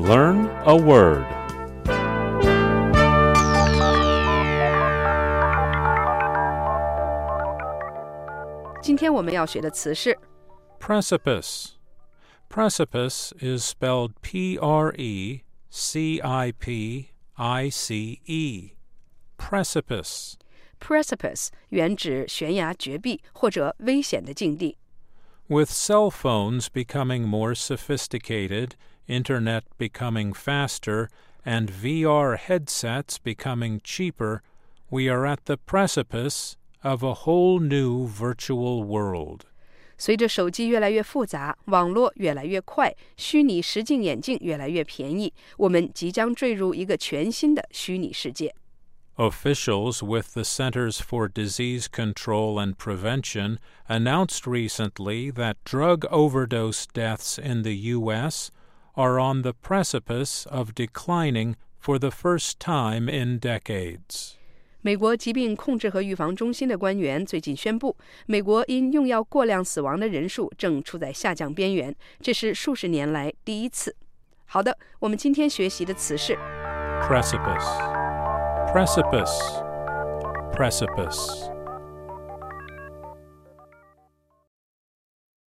Learn a word. Precipice. 今天我们要学的词是 Precipice. Precipice is spelled Precipice. Precipice. precipice 原指悬崖绝壁或者危险的境地。 With cell phones becoming more sophisticated, internet becoming faster, and VR headsets becoming cheaper, we are at the precipice of a whole new virtual world. 随着手机越来越复杂，网络越来越快，虚拟实境眼镜越来越便宜，我们即将坠入一个全新的虚拟世界。 Officials with the Centers for Disease Control and Prevention announced recently that drug overdose deaths in the U.S. are on the precipice of declining for the first time in decades. 美国疾病控制和预防中心的官员最近宣布，美国因用药过量死亡的人数正处在下降边缘，这是数十年来第一次。好的，我们今天学习的词是 Precipice. Precipice. Precipice.